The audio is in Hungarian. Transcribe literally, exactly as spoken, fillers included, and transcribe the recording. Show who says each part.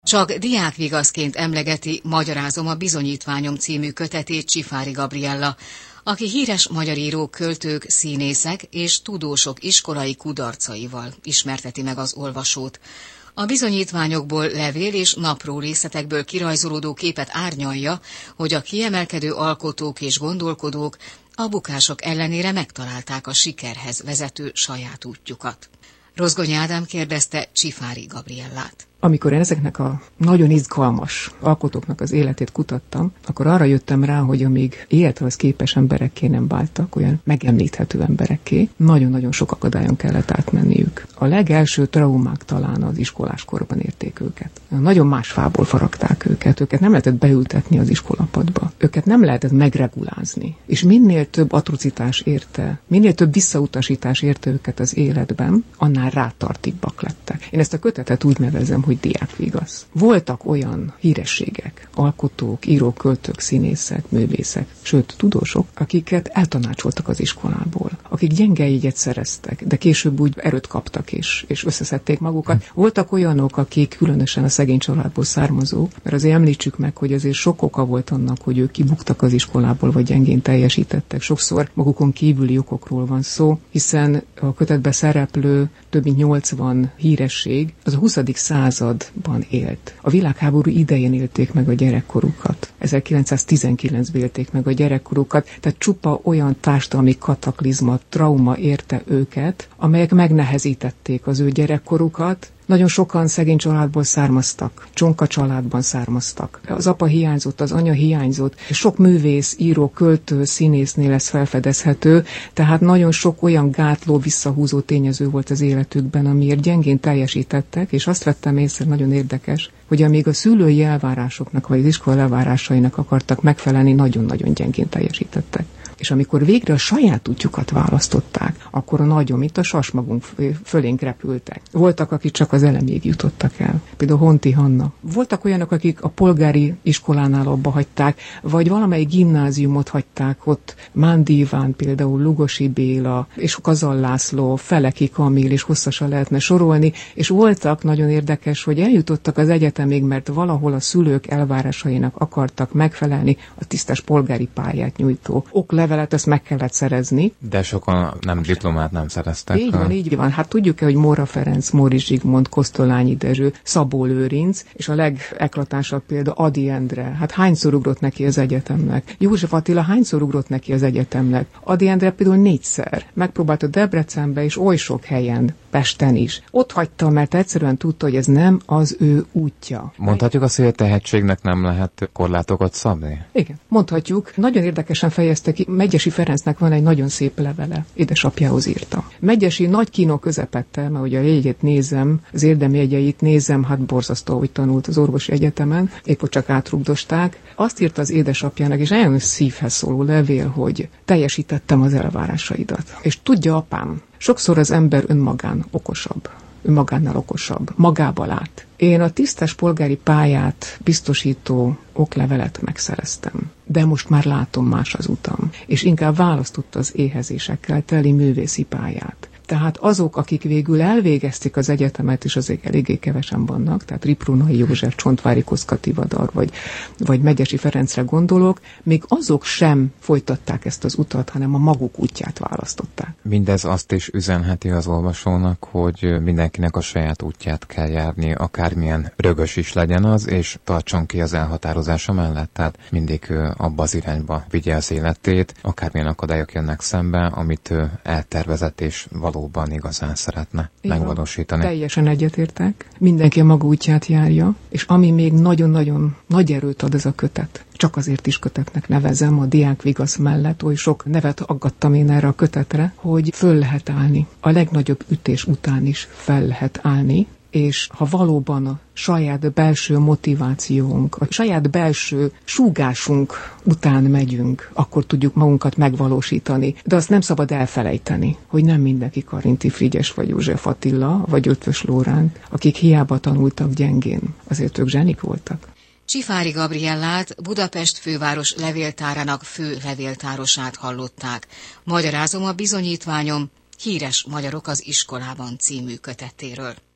Speaker 1: Csak diákvigaszként emlegeti Magyarázom a bizonyítványom című kötetét Csifáry Gabriella, aki híres magyar írók, költők, színészek és tudósok iskolai kudarcaival ismerteti meg az olvasót. A bizonyítványokból, levél és napró részletekből kirajzolódó képet árnyalja, hogy a kiemelkedő alkotók és gondolkodók a bukások ellenére megtalálták a sikerhez vezető saját útjukat. Rozgonyi Ádám kérdezte Csifáry Gabriellát.
Speaker 2: Amikor ezeknek a nagyon izgalmas alkotóknak az életét kutattam, akkor arra jöttem rá, hogy amíg élethez képes emberekké nem váltak, olyan megemlíthető emberekké, nagyon-nagyon sok akadályon kellett átmenniük. A legelső traumák talán az iskoláskorban érték őket. Nagyon más fából faragták őket, őket nem lehetett beültetni az iskolapadba, őket nem lehetett megregulázni. És minél több atrocitás érte, minél több visszautasítás érte őket az életben, annál rátartibbak lettek. Én ezt a kötetet úgy nevezem, hogy diákvigasz. Voltak olyan hírességek, alkotók, írók, költők, színészek, művészek, sőt tudósok, akiket eltanácsoltak az iskolából, akik gyenge jegyet szereztek, de később úgy erőt kaptak és, és összeszedték magukat. Voltak olyanok, akik különösen a szegény családból származók, mert azért említsük meg, hogy azért sok oka volt annak, hogy ők kibuktak az iskolából, vagy gyengén teljesítettek. Sokszor magukon kívüli okokról van szó, hiszen a kötetben szereplő több mint nyolcvan híresség az a huszadik században élt. A világháború idején élték meg a gyerekkorukat. ezerkilencszáztizenkilencben élték meg a gyerekkorukat, tehát csupa olyan társadalmi kataklizma, trauma érte őket, amelyek megnehezítették az ő gyerekkorukat. Nagyon sokan szegény családból származtak, csonka családban származtak. Az apa hiányzott, az anya hiányzott, sok művész, író, költő, színésznél ez felfedezhető, tehát nagyon sok olyan gátló, visszahúzó tényező volt az életükben, amiért gyengén teljesítettek, és azt vettem észre, nagyon érdekes, hogy amíg a szülői elvárásoknak, vagy az iskola elvárásainak akartak megfelelni, nagyon-nagyon gyengén teljesítettek. És amikor végre a saját útjukat választották, akkor a nagyon, mint a sasmagunk fölénk repültek. Voltak, akik csak az elemig jutottak el. Például Honti Hanna. Voltak olyanok, akik a polgári iskolánál abba hagyták, vagy valamelyik gimnáziumot hagyták ott. Mándi Iván, például Lugosi Béla, és Kazal László, Feleki Kamil, és hosszasan lehetne sorolni, és voltak, nagyon érdekes, hogy eljutottak az egyetemig, mert valahol a szülők elvárásainak akartak megfelelni, a tisztes polgári pályát nyújtó oklevelet, ezt meg kellett szerezni.
Speaker 3: De sokan nem diplomát nem szereztek.
Speaker 2: Így van, így van. Hát tudjuk-e, hogy Móra Ferenc, Móricz Zsigmond, Kosztolányi Dezső, Szabó Lőrinc, és a legeklatánsabb példa Ady Endre. Hát hányszor ugrott neki az egyetemnek? József Attila hányszor ugrott neki az egyetemnek? Ady Endre például négyszer. Megpróbálta Debrecenbe és oly sok helyen, Pesten is. Ott hagyta, mert egyszerűen tudta, hogy ez nem az ő útja.
Speaker 3: Mondhatjuk azt, hogy a tehetségnek nem lehet korlátokat szabni?
Speaker 2: Igen, mondhatjuk. Nagyon érdekesen fejezte ki. Megyesi Ferencnek van egy nagyon szép levele, édesapjához írta. Megyesi nagy kínó közepette, mert ugye a jegyét nézem, az érdemjegyeit nézem, hát borzasztó, hogy tanult az orvosi egyetemen, épp hogy csak átrugdosták. Azt írta az édesapjának, és nagyon szívhez szóló levél, hogy teljesítettem az elvárásaidat. És tudja, apám, sokszor az ember önmagán okosabb, önmagánál okosabb, magába lát. Én a tisztes polgári pályát biztosító oklevelet megszereztem, de most már látom más az utam, és inkább választott az éhezésekkel teli művészi pályát. Tehát azok, akik végül elvégezték az egyetemet, és azért eléggé kevesen vannak, tehát Riprunai József, Csontvári Kosztka Tivadar, vagy, vagy Megyesi Ferencre gondolok, még azok sem folytatták ezt az utat, hanem a maguk útját választották.
Speaker 3: Mindez azt is üzenheti az olvasónak, hogy mindenkinek a saját útját kell járni, akármilyen rögös is legyen az, és tartson ki az elhatározása mellett, tehát mindig abba az irányba vigye az életét, akármilyen akadályok jönnek szembe, amit eltervezett és való valóban igazán szeretne Igen, megvalósítani.
Speaker 2: Teljesen egyetértek. Mindenki a maga útját járja, és ami még nagyon-nagyon nagy erőt ad ez a kötet. Csak azért is kötetnek nevezem, a diákvigasz mellett oly sok nevet aggattam én erre a kötetre, hogy föl lehet állni. A legnagyobb ütés után is fel lehet állni, és ha valóban a saját belső motivációnk, a saját belső súgásunk után megyünk, akkor tudjuk magunkat megvalósítani. De azt nem szabad elfelejteni, hogy nem mindenki Karinti Frigyes, vagy József Attila, vagy Ötvös Lóránt, akik hiába tanultak gyengén, azért ők zsenik voltak.
Speaker 1: Csifáry Gabriellát, Budapest főváros levéltárának fő levéltárosát hallották. Magyarázom a bizonyítványom, híres magyarok az iskolában című kötetéről.